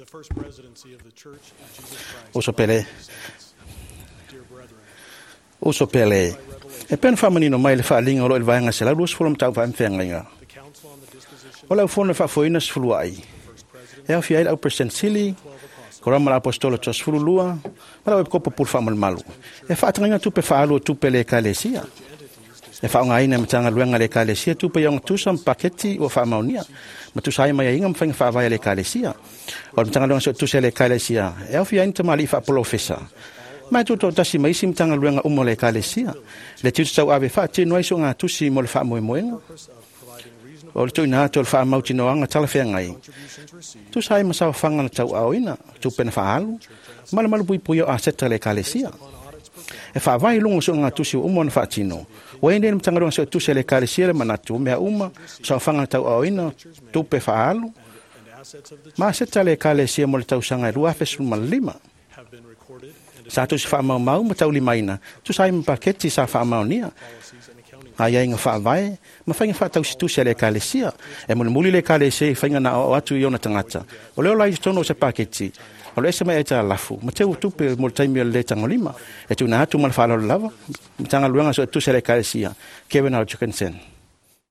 Uso pele. E pen famanino mai le faalinga o lo il vaenga se la lus fulum tau vaem fenga. O la fone fa foina sfuluai. E au fiai au presensili, korama la apostolo tos fululua, mala web kopa pul famal malu. E fa atanga tupe faalu tupe le kalesia. E fa nga ina mtanga luenga le kalesia tupe yang tusam paketi o fa maunia. Matusai mai inga mfanga fa vai le kalesia. O mtanga luenga so tuse le kalesia. E au fiai ntamali fa profesa. Mai tu tasi mai sim tanga luenga le kalesia. Le tu tau ave fa tino iso nga tusi mo le fa moemoenga. O le tu ina to le fa mautino anga tala fengai. Tu sai masa fanga na tau auina, tu pena fa alu. Mala malu pui pui a seta le kalesia. E fa vai lungo so nga tusi na fa tino. O ende ni tanga luenga so tusi le kalesia le manatu mea sa fanga na tau auina, tu pe fa alu. Ma seta le kalesia mo le tau sanga rua fesu malima. Sa tu si fa mau ma tau limaina. Tu sai paketi sa fa mau nia. Ai inga fa vai, ma fainga fa tau situ se le kalesia. E mo muli le kalesia fainga na o atu iona tangata. O leo lai tono se paketi. O le ese mai eta lafu. Ma teu tupe mo taimi le tangolima. E tu na atu mal fa lo lava. Tanga luenga so tu se le kalesia. Kevin Al Chukensen.